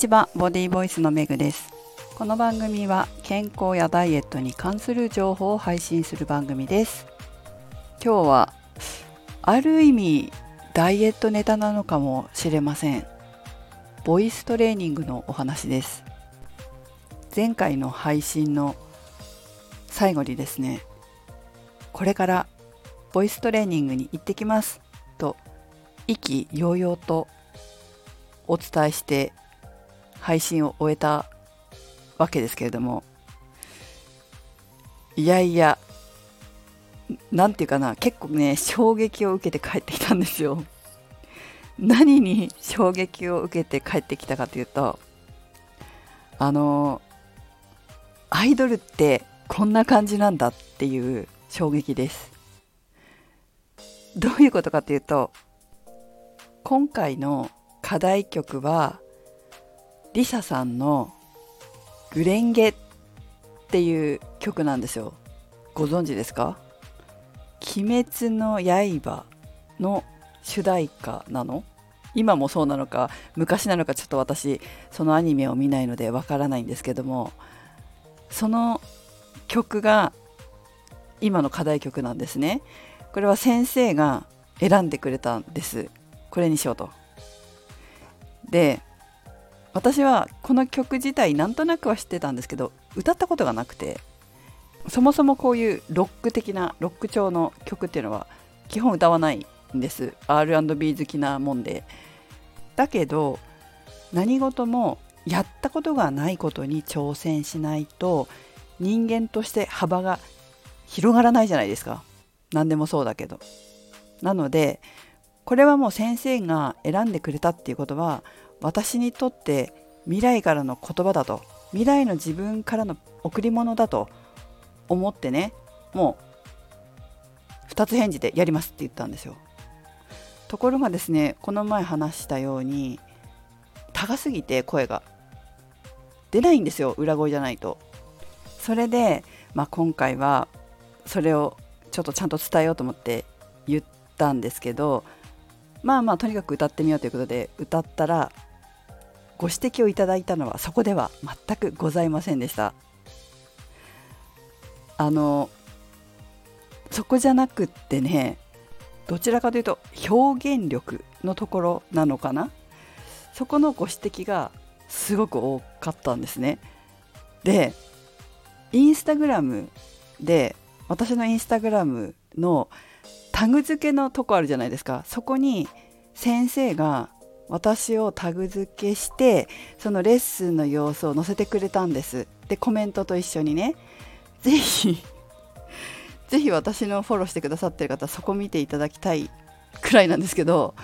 ちは、ボディボイスのめぐです。この番組は健康やダイエットに関する情報を配信する番組です。今日はある意味ダイエットネタなのかもしれません。ボイストレーニングのお話です。前回の配信の最後にですね、これからボイストレーニングに行ってきますと意気揚々とお伝えして配信を終えたわけですけれども、なんていうかな、結構ね衝撃を受けて帰ってきたんですよ。何に衝撃を受けて帰ってきたかというと、アイドルってこんな感じなんだっていう衝撃です。どういうことかというと、今回の課題曲はリサさんのグレンゲっていう曲なんですよ。ご存知ですか？鬼滅の刃の主題歌なの？今もそうなのか昔なのかちょっと私そのアニメを見ないのでわからないんですけども、その曲が今の課題曲なんですね。これは先生が選んでくれたんです。これにしようと。で、私はこの曲自体なんとなくは知ってたんですけど、歌ったことがなくて、そもそもこういうロック的なロック調の曲っていうのは基本歌わないんです。 R&B 好きなもんで。だけど何事もやったことがないことに挑戦しないと人間として幅が広がらないじゃないですか。何でもそうだけど。なのでこれはもう先生が選んでくれたっていうことは、私にとって未来からの言葉だと、未来の自分からの贈り物だと思ってね、もう二つ返事でやりますって言ったんですよ。ところがですね、この前話したように高すぎて声が出ないんですよ、裏声じゃないと。それで、今回はそれをちょっとちゃんと伝えようと思って言ったんですけど、とにかく歌ってみようということで歌ったら、ご指摘をいただいたのはそこでは全くございませんでした。そこじゃなくってね、どちらかというと表現力のところなのかな。そこのご指摘がすごく多かったんですね。で、インスタグラムで、私のインスタグラムのタグ付けのとこあるじゃないですか。そこに先生が私をタグ付けして、そのレッスンの様子を載せてくれたんです。で、コメントと一緒にね、ぜひ私のフォローしてくださってる方、そこ見ていただきたいくらいなんですけど、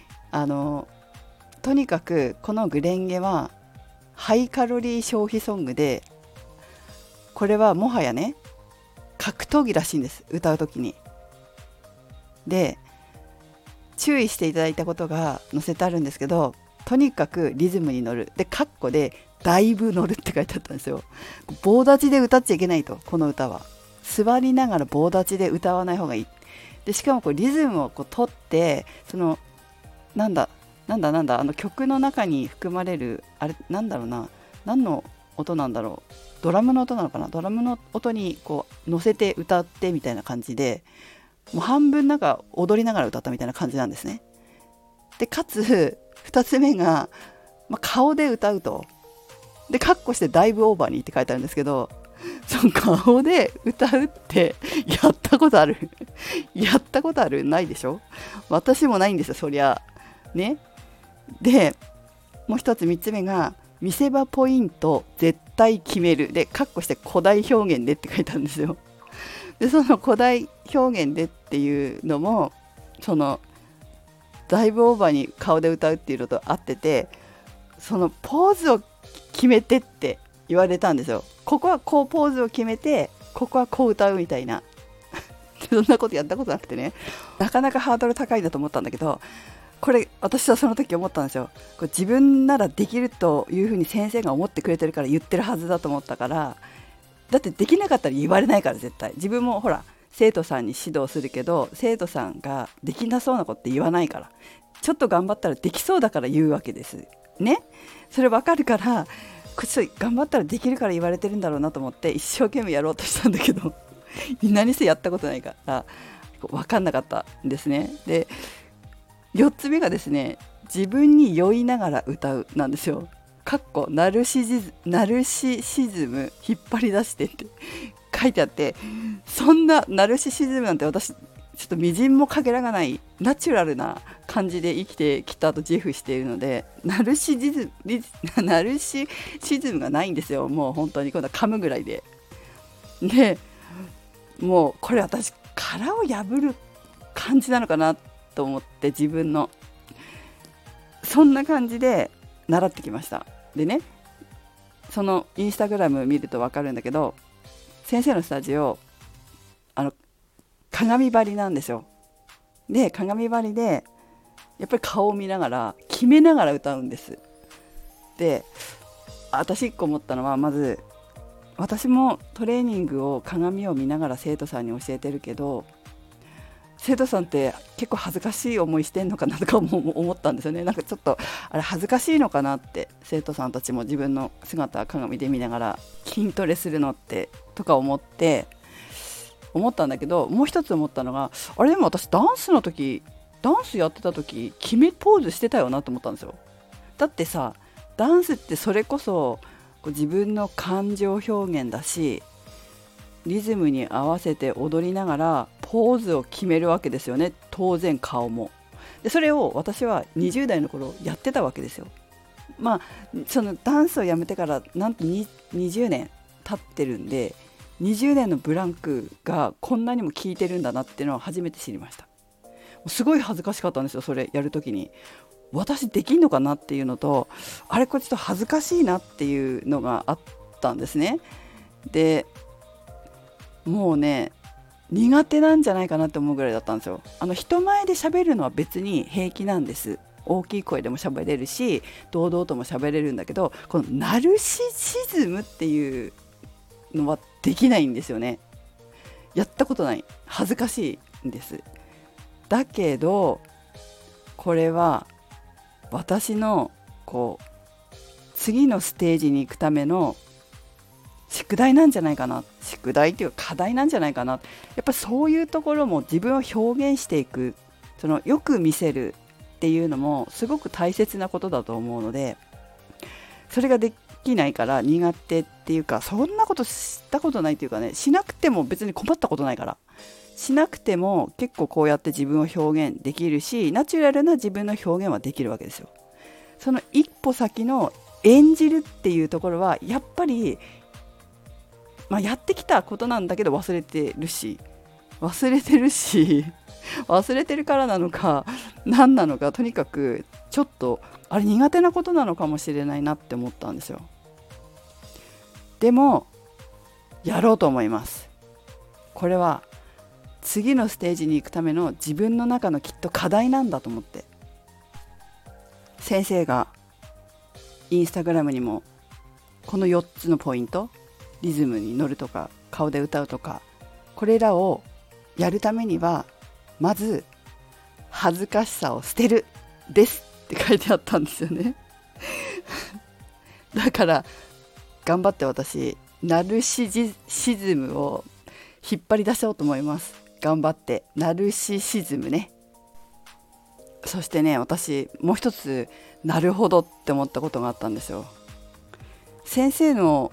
とにかくこのグレンゲはハイカロリー消費ソングで、これはもはやね格闘技らしいんです、歌うときに。で、注意していただいたことが載せてあるんですけど、とにかくリズムに乗る。で、カッコでだいぶ乗るって書いてあったんですよ。棒立ちで歌っちゃいけないと。この歌は座りながら棒立ちで歌わない方がいい。で、しかもこうリズムをこう取って、そのなんだ曲の中に含まれるあれ、なんだろうな、何の音なんだろう、ドラムの音なのかな、ドラムの音にこう乗せて歌ってみたいな感じで、もう半分なんか踊りながら歌ったみたいな感じなんですね。で、かつ2つ目が、顔で歌うと。で、カッコしてだいぶオーバーにって書いてあるんですけど、その顔で歌うってやったことあるやったことある？ないでしょ。私もないんですよ、そりゃね。で、もう一つ、3つ目が見せ場ポイント絶対決めるで、カッコして古代表現でって書いてあるんですよ。で、その古代表現でっていうのも、そのだいぶオーバーに顔で歌うっていうのと合ってて、そのポーズを決めてって言われたんですよ。ここはこうポーズを決めて、ここはこう歌うみたいなそんなことやったことなくてね、なかなかハードル高いなと思ったんだけど、これ私はその時思ったんですよ。これ自分ならできるというふうに先生が思ってくれてるから言ってるはずだと思ったから。だってできなかったら言われないから、絶対。自分もほら生徒さんに指導するけど、生徒さんができなそうなことって言わないから、 ちょっと頑張ったらできそうだから言うわけですね。それ分かるから、ちょっと頑張ったらできるから言われてるんだろうなと思って一生懸命やろうとしたんだけど何せやったことないから分かんなかったんですね。で4つ目がですね、自分に酔いながら歌うなんですよ。ナルシシズム引っ張り出してって書いてあって、そんなナルシシズムなんて私ちょっとみじんもかけらがないナチュラルな感じで生きてきたと自負しているので、ナルシシズムがないんですよ。もう本当に今度は噛むぐらいで。でもうこれ私殻を破る感じなのかなと思って、自分のそんな感じで習ってきました。でね、そのインスタグラム見ると分かるんだけど、先生のスタジオ鏡張りなんですよ。で鏡張りでやっぱり顔を見ながら決めながら歌うんです。で私1個思ったのは、まず私もトレーニングを鏡を見ながら生徒さんに教えてるけど、生徒さんって結構恥ずかしい思いしてんのかなとかも思ったんですよね。なんかちょっとあれ恥ずかしいのかなって、生徒さんたちも自分の姿鏡で見ながら筋トレするのってとか思ったんだけど、もう一つ思ったのが、あれでも私ダンスやってた時決めポーズしてたよなと思ったんですよ。だってさ、ダンスってそれこそ自分の感情表現だし、リズムに合わせて踊りながらポーズを決めるわけですよね。当然顔も。でそれを私は20代の頃やってたわけですよ。まあそのダンスをやめてからなんと20年経ってるんで、20年のブランクがこんなにも効いてるんだなっていうのを初めて知りました。すごい恥ずかしかったんですよ。それやるときに私できんのかなっていうのと、あれこれちょっと恥ずかしいなっていうのがあったんですね。でもうね、苦手なんじゃないかなって思うぐらいだったんですよ。人前で喋るのは別に平気なんです。大きい声でも喋れるし堂々とも喋れるんだけど、このナルシシズムっていうのはできないんですよね。やったことない、恥ずかしいんです。だけどこれは私の次のステージに行くための宿題なんじゃないかな、宿題っていうか課題なんじゃないかな。やっぱりそういうところも自分を表現していく、そのよく見せるっていうのもすごく大切なことだと思うので、それができないから苦手っていうか、そんなことしたことないっていうかね、しなくても別に困ったことないから、しなくても結構こうやって自分を表現できるし、ナチュラルな自分の表現はできるわけですよ。その一歩先の演じるっていうところはやっぱりやってきたことなんだけど忘れてるし忘れてるからなのか何なのか、とにかくちょっとあれ苦手なことなのかもしれないなって思ったんですよ。でもやろうと思います。これは次のステージに行くための自分の中のきっと課題なんだと思って、先生がインスタグラムにもこの4つのポイント、リズムに乗るとか顔で歌うとか、これらをやるためにはまず恥ずかしさを捨てるですって書いてあったんですよねだから頑張って私ナルシシズムを引っ張り出そうと思います。頑張ってナルシシズムね。そしてね、私もう一つなるほどって思ったことがあったんですよ。先生の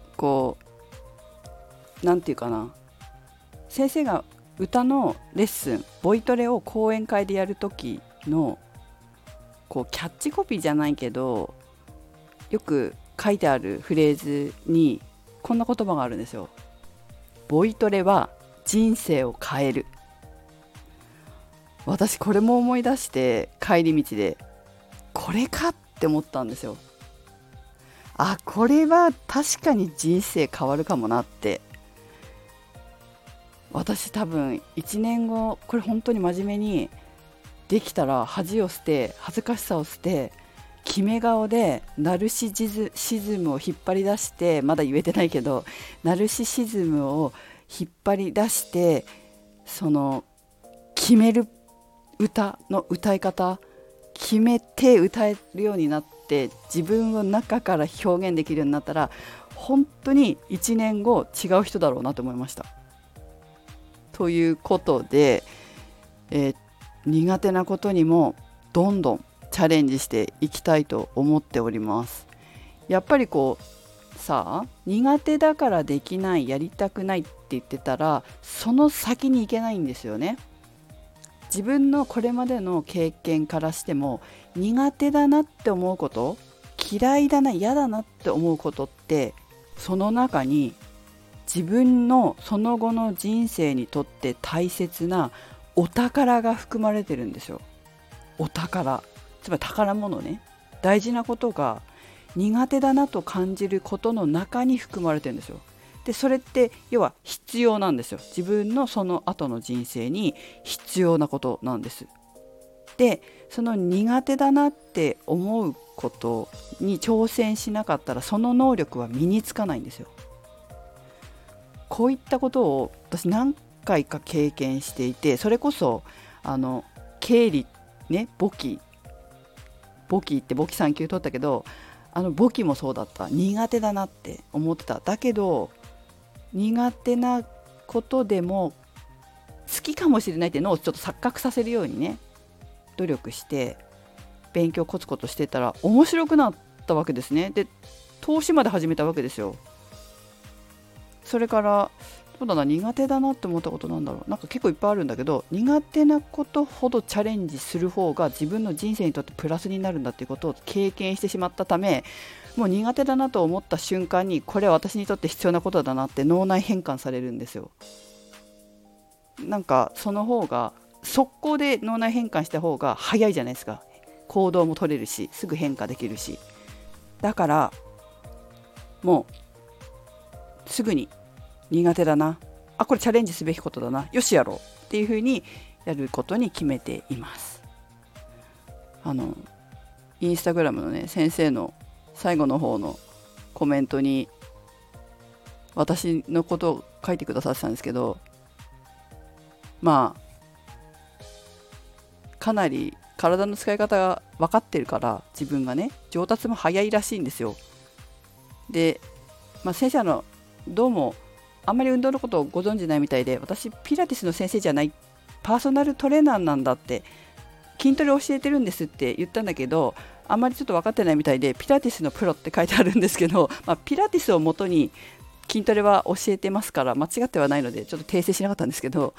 なんていうかな、先生が歌のレッスン、ボイトレを講演会でやる時のキャッチコピーじゃないけどよく書いてあるフレーズにこんな言葉があるんですよ。ボイトレは人生を変える。私これも思い出して帰り道でこれかって思ったんですよ。これは確かに人生変わるかもなって。私多分1年後これ本当に真面目にできたら恥を捨て恥ずかしさを捨て決め顔でナルシシズムを引っ張り出して、まだ言えてないけどナルシシズムを引っ張り出して、その決める歌の歌い方決めて歌えるようになって自分を中から表現できるようになったら本当に1年後違う人だろうなと思いました。ということで、苦手なことにもどんどんチャレンジしていきたいと思っております。やっぱりさあ、苦手だからできない、やりたくないって言ってたらその先に行けないんですよね。自分のこれまでの経験からしても苦手だなって思うこと、嫌いだな、嫌だなって思うことって、その中に自分のその後の人生にとって大切なお宝が含まれてるんですよ。お宝、つまり宝物ね。大事なことが苦手だなと感じることの中に含まれてるんですよ。でそれって要は必要なんですよ。自分のその後の人生に必要なことなんです。でその苦手だなって思うことに挑戦しなかったらその能力は身につかないんですよ。こういったことを私何回か経験していて、それこそ経理ね、簿記って簿記3級取ったけど、簿記もそうだった。苦手だなって思ってた。だけど苦手なことでも好きかもしれないっていうのをちょっと錯覚させるようにね、努力して勉強コツコツしてたら面白くなったわけですね。で投資まで始めたわけですよ。それからそうだな、苦手だなって思ったことなんだろう、なんか結構いっぱいあるんだけど、苦手なことほどチャレンジする方が自分の人生にとってプラスになるんだっていうことを経験してしまったため、もう苦手だなと思った瞬間にこれは私にとって必要なことだなって脳内変換されるんですよ。なんかその方が速攻で脳内変換した方が早いじゃないですか。行動も取れるしすぐ変化できるし、だからもうすぐに苦手だな、これチャレンジすべきことだな、よしやろうっていうふうにやることに決めています。インスタグラムのね、先生の最後の方のコメントに私のことを書いてくださってたんですけど、かなり体の使い方が分かってるから、自分がね上達も早いらしいんですよ。で、先生どうもあんまり運動のことをご存じないみたいで、私ピラティスの先生じゃない、パーソナルトレーナーなんだって、筋トレ教えてるんですって言ったんだけど、あんまりちょっと分かってないみたいでピラティスのプロって書いてあるんですけど、ピラティスをもとに筋トレは教えてますから間違ってはないのでちょっと訂正しなかったんですけど、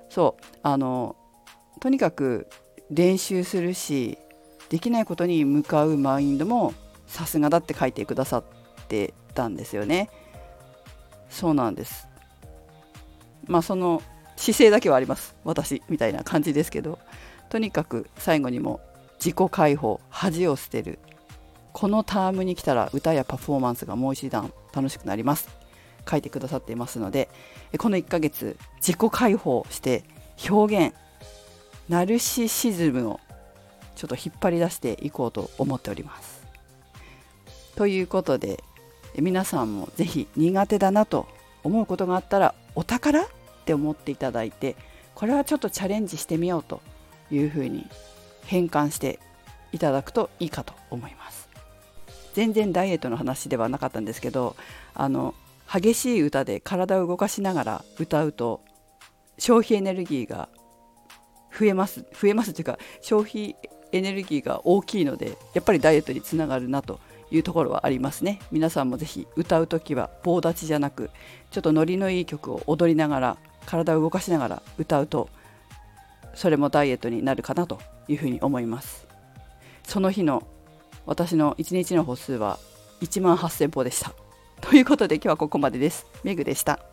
とにかく練習するし、できないことに向かうマインドもさすがだって書いてくださってたんですよね。そうなんです。その姿勢だけはあります、私みたいな感じですけど、とにかく最後にも自己解放、恥を捨てる、このタームに来たら歌やパフォーマンスがもう一段楽しくなります書いてくださっていますので、この1ヶ月自己解放して表現、ナルシシズムをちょっと引っ張り出していこうと思っております。ということで皆さんもぜひ苦手だなと思うことがあったらお宝って思っていただいて、これはちょっとチャレンジしてみようというふうに変換していただくといいかと思います。全然ダイエットの話ではなかったんですけど、激しい歌で体を動かしながら歌うと消費エネルギーが増えますというか、消費エネルギーが大きいのでやっぱりダイエットにつながるなというところはありますね。皆さんもぜひ歌うときは棒立ちじゃなく、ちょっとノリのいい曲を踊りながら体を動かしながら歌うと、それもダイエットになるかなというふうに思います。その日の私の1日の歩数は1万8000歩でした。ということで今日はここまでです。メグでした。